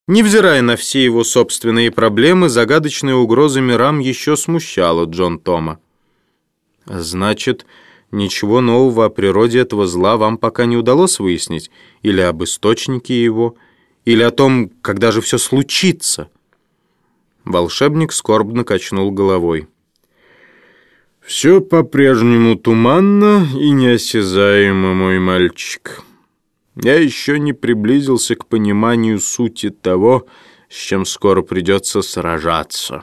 Невзирая на все его собственные проблемы, загадочная угроза мирам еще смущала Джон Тома. «Значит, ничего нового о природе этого зла вам пока не удалось выяснить? Или об источнике его? Или о том, когда же все случится?» Волшебник скорбно качнул головой. «Все по-прежнему туманно и неосязаемо, мой мальчик. Я еще не приблизился к пониманию сути того, с чем скоро придется сражаться».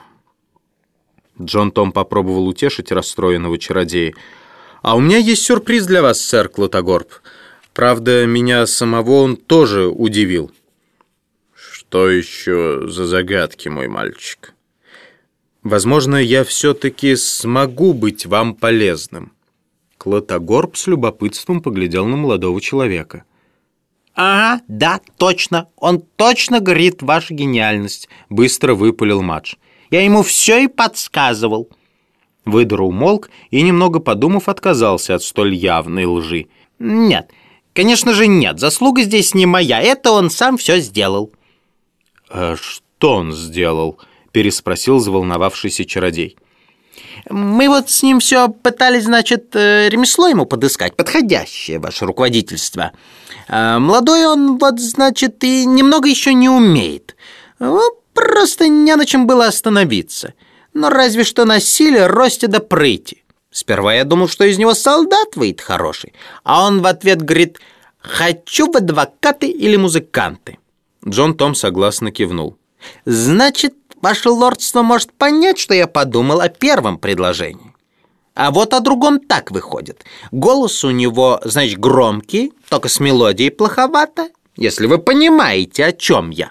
Джон Том попробовал утешить расстроенного чародея. «А у меня есть сюрприз для вас, сэр Клотогорб. Правда, меня самого он тоже удивил». «Что еще за загадки, мой мальчик?» «Возможно, я все-таки смогу быть вам полезным». Клотогорб с любопытством поглядел на молодого человека. «Ага, да, точно. Он точно говорит ваша гениальность», — быстро выпалил Мадж. «Я ему все и подсказывал». Выдра умолк и, немного подумав, отказался от столь явной лжи. «Нет, конечно же нет. Заслуга здесь не моя. Это он сам все сделал». «А что он сделал?» — переспросил заволновавшийся чародей. «Мы вот с ним все пытались, значит, ремесло ему подыскать, подходящее, ваше руководительство. Молодой он, вот, значит, и немного еще не умеет. Просто не на чем было остановиться. Но разве что на силе, росте да прыти. Сперва я думал, что из него солдат выйдет хороший, а он в ответ говорит: «Хочу в адвокаты или музыканты». Джон Том согласно кивнул. «Значит, ваше лордство может понять, что я подумал о первом предложении. А вот о другом так выходит. Голос у него, значит, громкий, только с мелодией плоховато, если вы понимаете, о чем я.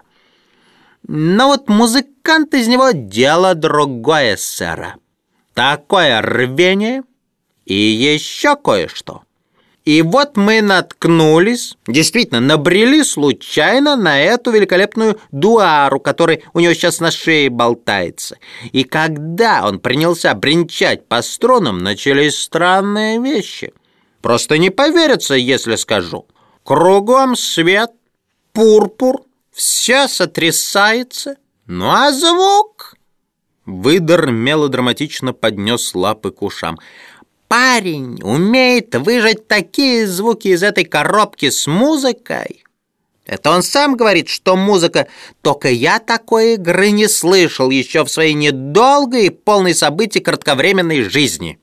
Но вот музыкант из него дело другое, сэра. Такое рвение и еще кое-что. И вот мы наткнулись, действительно, набрели случайно на эту великолепную дуару, которая у него сейчас на шее болтается. И когда он принялся бренчать по струнам, начались странные вещи. Просто не поверится, если скажу. Кругом свет, пурпур, все сотрясается. Ну а звук? Выдр мелодраматично поднес лапы к ушам. Парень умеет выжать такие звуки из этой коробки с музыкой. Это он сам говорит, что музыка, только я такой игры не слышал еще в своей недолгой и полной событий кратковременной жизни.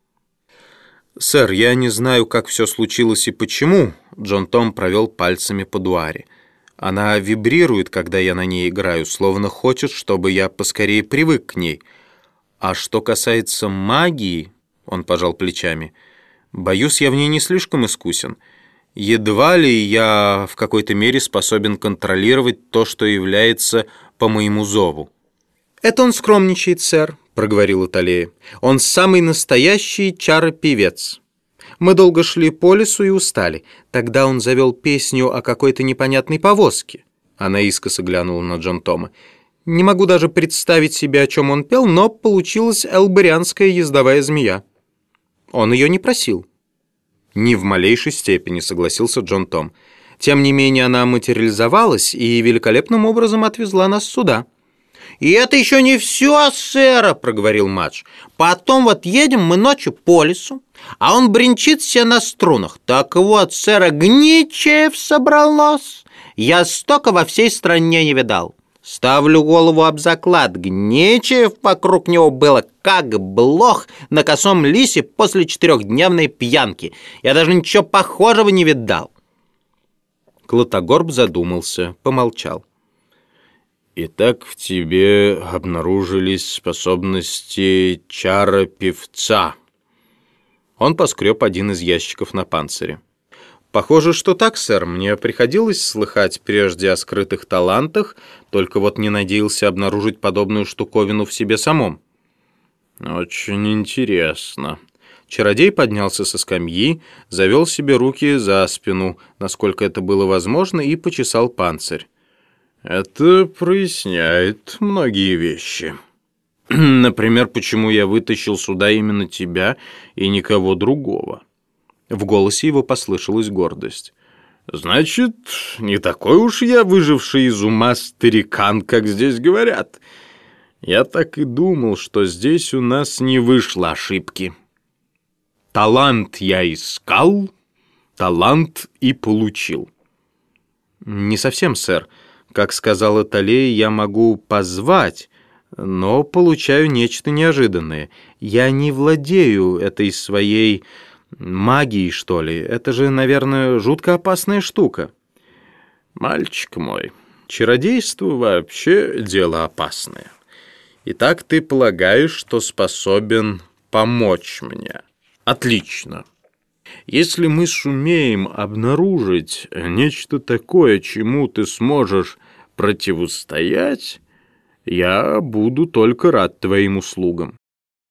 «Сэр, я не знаю, как все случилось и почему», — Джон Том провел пальцами по дуаре. «Она вибрирует, когда я на ней играю, словно хочет, чтобы я поскорее привык к ней. А что касается магии...» Он пожал плечами. «Боюсь, я в ней не слишком искусен. Едва ли я в какой-то мере способен контролировать то, что является по моему зову». «Это он скромничает, сэр», — проговорила Талия. «Он самый настоящий чаропевец. Мы долго шли по лесу и устали. Тогда он завел песню о какой-то непонятной повозке». Она искоса глянула на Джон Тома. «Не могу даже представить себе, о чем он пел, но получилась элберианская ездовая змея. Он ее не просил». «Ни в малейшей степени», — согласился Джон Том. «Тем не менее она материализовалась и великолепным образом отвезла нас сюда». «И это еще не все, сэра», — проговорил Мадж. «Потом вот едем мы ночью по лесу, а он бренчит все на струнах. Так вот, сэра, гничеев собралось. Я столько во всей стране не видал. Ставлю голову об заклад, гничеев вокруг него было как блох на косом лисе после 4-дневной пьянки. Я даже ничего похожего не видал». Клотогорб задумался, помолчал. «Итак, в тебе обнаружились способности чаропевца». Он поскреб один из ящиков на панцире. «Похоже, что так, сэр. Мне приходилось слыхать прежде о скрытых талантах, только вот не надеялся обнаружить подобную штуковину в себе самом». «Очень интересно». Чародей поднялся со скамьи, завел себе руки за спину, насколько это было возможно, и почесал панцирь. «Это проясняет многие вещи. Например, почему я вытащил сюда именно тебя и никого другого». В голосе его послышалась гордость. Значит, не такой уж я выживший из ума старикан, как здесь говорят. Я так и думал, что здесь у нас не вышло ошибки. Талант я искал, талант и получил. Не совсем, сэр. Как сказал Эталей, я могу позвать, но получаю нечто неожиданное. Я не владею этой своей магией, что ли. Это же, наверное, жутко опасная штука. Мальчик мой, чародейство вообще дело опасное. Итак, ты полагаешь, что способен помочь мне? Отлично. Если мы сумеем обнаружить нечто такое, чему ты сможешь противостоять, я буду только рад твоим услугам.